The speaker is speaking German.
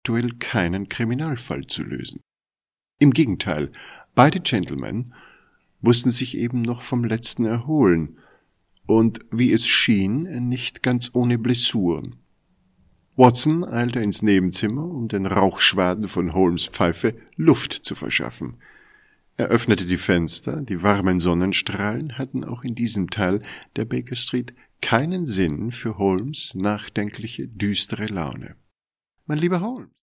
aktuell keinen Kriminalfall zu lösen. Im Gegenteil, beide Gentlemen mussten sich eben noch vom letzten erholen und, wie es schien, nicht ganz ohne Blessuren. Watson eilte ins Nebenzimmer, um den Rauchschwaden von Holmes' Pfeife Luft zu verschaffen. Er öffnete die Fenster, die warmen Sonnenstrahlen hatten auch in diesem Teil der Baker Street keinen Sinn für Holmes' nachdenkliche, düstere Laune. »Mein lieber Holmes«,